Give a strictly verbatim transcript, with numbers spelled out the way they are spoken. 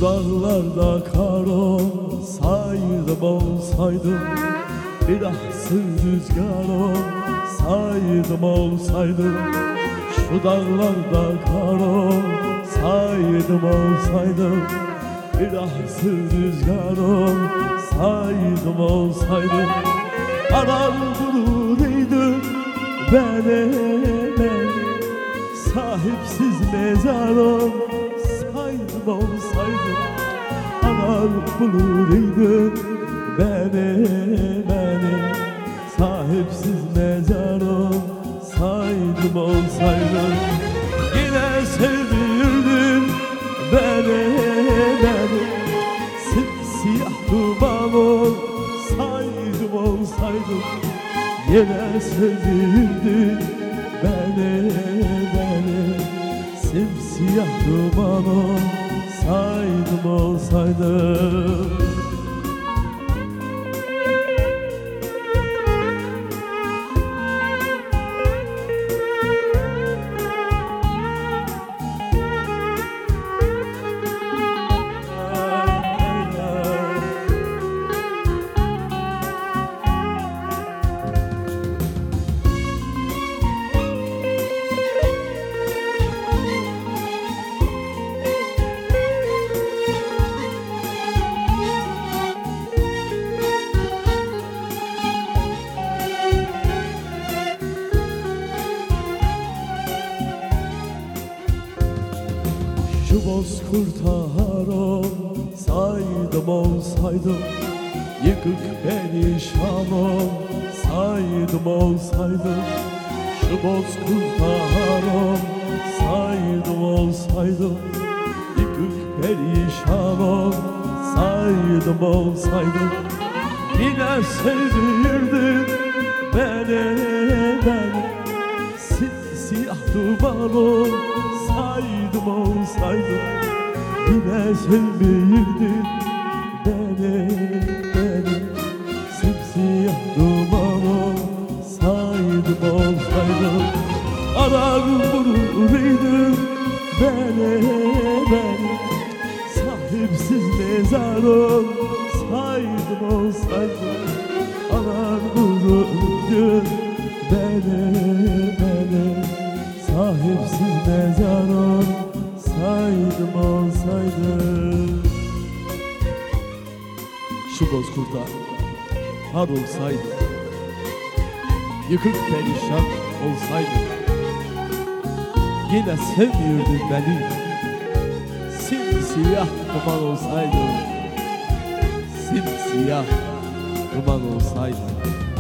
dağlarda kar olsaydım, olsaydım, bir ahsız rüzgar olsaydım, olsaydım, şu dağlarda kar olsaydım, olsaydım, bir ahsız rüzgar olsaydım, olsaydım, arar buluraydım beni, beni sahipsiz mezar olsaydım, olsaydım, arar buluraydım beni, beni sahipsiz mezar olsaydım, olsaydım, yine sevdirdin beni, beni simsiyah duman olsaydım, olsaydım, yine sevdirdin beni, beni simsiyah duman olsaydım, olsaydım. Şu bozkurt ahar olsaydım, olsaydım, yıkık perişan olsaydım, olsaydım, şu bozkurt ahar olsaydım, olsaydım, yıkık perişan olsaydım, olsaydım, yine sevdirdin beni, beni simsiyah duman olsaydım, olsaydım, yine sevdirdin beni, beni simsiyah duman olsaydım, olsaydım, arar buluraydım beni, beni sahipsiz mezar olsaydım, olsaydım, arar buluraydım beni, beni sahipsiz mezar olsaydım, olsaydım. Şu bozkurta har olsaydım, yıkık perişan olsaydım, yine sevmirdin beni simsiyah duman olsaydım, simsiyah duman olsaydım.